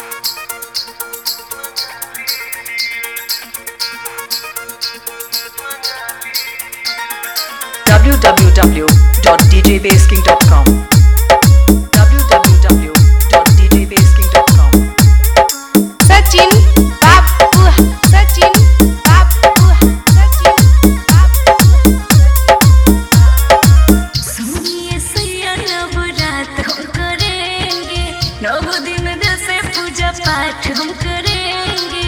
www.djbasking.com www.djbasking.com Sachin Babu, Sachin Babu, Sachin Babu. सुनिए सैया नवरात हम करेंगे, 9 दिन जैसे पूजा पाठ हम करेंगे।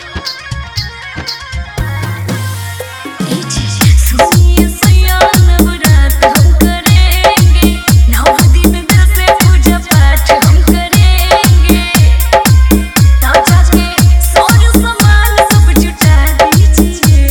सुनिए सैया नवरात हम करेंगे, 9 दिन जैसे पूजा पाठ हम करेंगे। ना जाके सारे सामान सब जुटा दीजिए।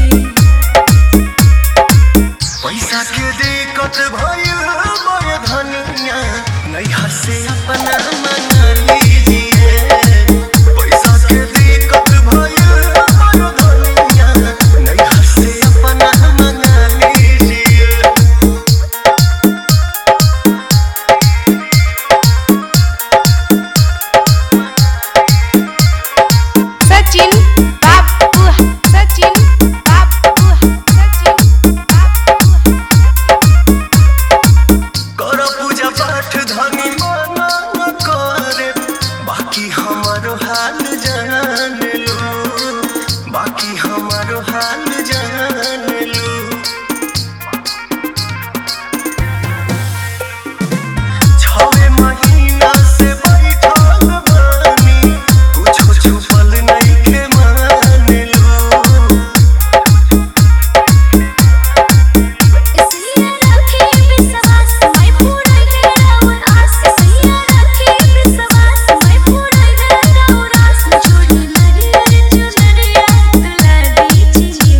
पैसा के दिक्कत भइल मोर धनिया, नैहर से अपना मंगा लीजिए। पैसा के दिक्कत भइल मोर धनिया, नैहर से अपना मंगा लीजिए। Sachin Babu, Sachin Babu, Sachin Babu. कर पूजा पाठ धनी मना करे, बाकी हमारो हाल जान लो, बाकी हमारो हाल जान लो। छवे महीना से बैठल बानी, कुछो छुपल नइखे मान लो। इसलिए रखे विश्वास मैं पूरा कराऊं आस। इसलिए रखे विश्वास मैं पूरा कराऊं आस। जोड़ी नरियर चुनरिया तुला दीजिए।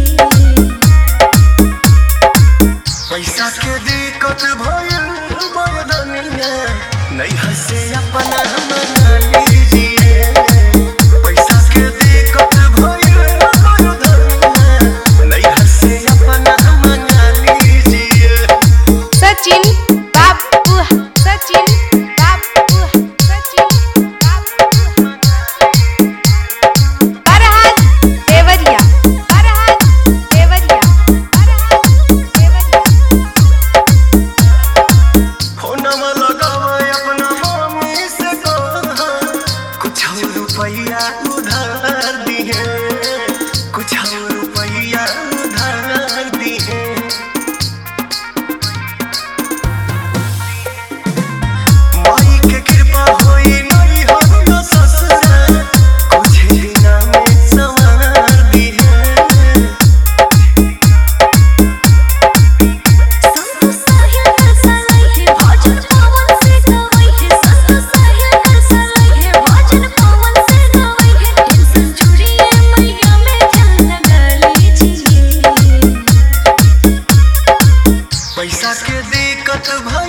पैसा के दिक्कत भइल मोर धनिया, नैहर से अपना मंगा लीजिए। पैसा के दिक्कत भइल मोर धनिया, नैहर से अपना मंगा लीजिए। Sachin Babu, Sachin Babu, Sachin Babu. Farhan Devariya, Farhan Devariya, Farhan Devariya. फोनमा लगावे अपना मम्मी से कहा, कुछ रुपया उधार दिए, कुछ रुपया उधार दिए। माई के कृपा होई नहीं हो ससुरा, कुछ दिना में संवार दिए। संतु साहिल सलाई है भजन पवन से गवई है। संतु साहिल सलाई है भजन पवन से गवई है। टेंशन छोड़िए मैया में दिल लगा लीजिए। पैसा के दिक्कत